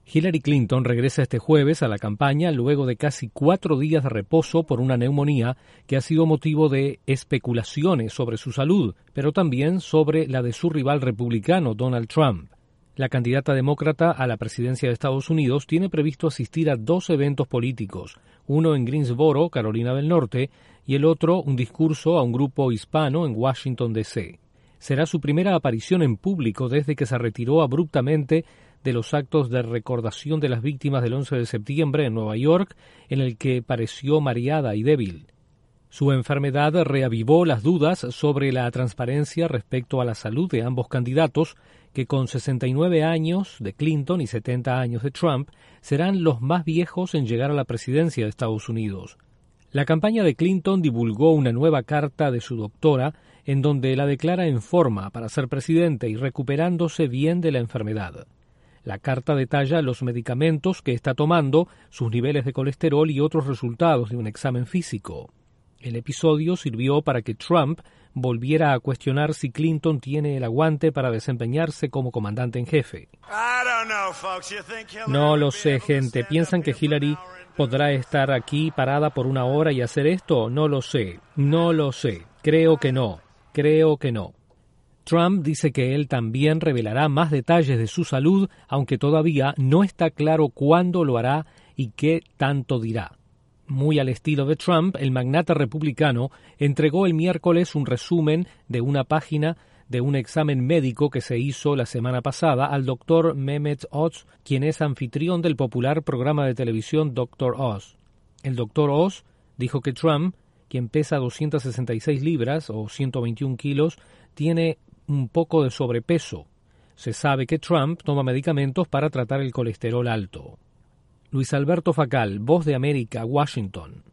Hillary Clinton regresa este jueves a la campaña luego de casi 4 días de reposo por una neumonía que ha sido motivo de especulaciones sobre su salud, pero también sobre la de su rival republicano, Donald Trump. La candidata demócrata a la presidencia de Estados Unidos tiene previsto asistir a 2 eventos políticos, uno en Greensboro, Carolina del Norte, y el otro un discurso a un grupo hispano en Washington, D.C. Será su primera aparición en público desde que se retiró abruptamente de los actos de recordación de las víctimas del 11 de septiembre en Nueva York, en el que pareció mareada y débil. Su enfermedad reavivó las dudas sobre la transparencia respecto a la salud de ambos candidatos, que con 69 años de Clinton y 70 años de Trump, serán los más viejos en llegar a la presidencia de Estados Unidos. La campaña de Clinton divulgó una nueva carta de su doctora, en donde la declara en forma para ser presidente y recuperándose bien de la enfermedad. La carta detalla los medicamentos que está tomando, sus niveles de colesterol y otros resultados de un examen físico. El episodio sirvió para que Trump volviera a cuestionar si Clinton tiene el aguante para desempeñarse como comandante en jefe. No lo sé, gente. ¿Piensan que Hillary podrá estar aquí parada por 1 hora y hacer esto? No lo sé. No lo sé. Creo que no. Trump dice que él también revelará más detalles de su salud, aunque todavía no está claro cuándo lo hará y qué tanto dirá. Muy al estilo de Trump, el magnate republicano entregó el miércoles un resumen de una página de un examen médico que se hizo la semana pasada al Dr. Mehmet Oz, quien es anfitrión del popular programa de televisión Dr. Oz. El Dr. Oz dijo que Trump, quien pesa 266 libras o 121 kilos, tiene un poco de sobrepeso. Se sabe que Trump toma medicamentos para tratar el colesterol alto. Luis Alberto Facal, Voz de América, Washington.